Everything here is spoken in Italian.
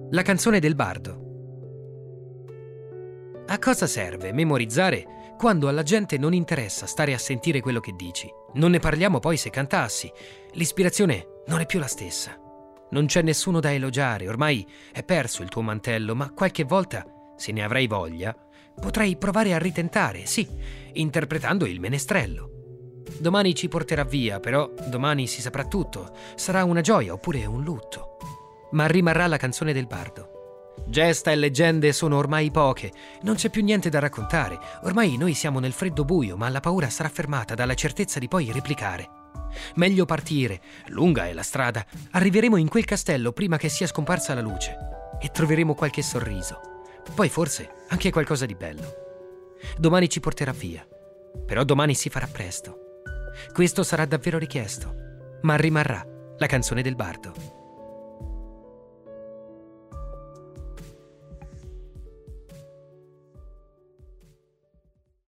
La canzone del bardo. A cosa serve memorizzare quando alla gente non interessa stare a sentire quello che dici? Non ne parliamo poi se cantassi. L'ispirazione non è più la stessa. Non c'è nessuno da elogiare, ormai è perso il tuo mantello, ma qualche volta, se ne avrai voglia, potrai provare a ritentare, sì, interpretando il menestrello. Domani ci porterà via, però domani si saprà tutto. Sarà una gioia oppure un lutto. Ma rimarrà la canzone del bardo. Gesta e leggende sono ormai poche, non c'è più niente da raccontare. Ormai noi siamo nel freddo buio, ma la paura sarà fermata dalla certezza di poi replicare. Meglio partire, lunga è la strada. Arriveremo in quel castello prima che sia scomparsa la luce e troveremo qualche sorriso. Poi forse anche qualcosa di bello. Domani ci porterà via, però domani si farà presto. Questo sarà davvero richiesto, ma rimarrà la canzone del bardo.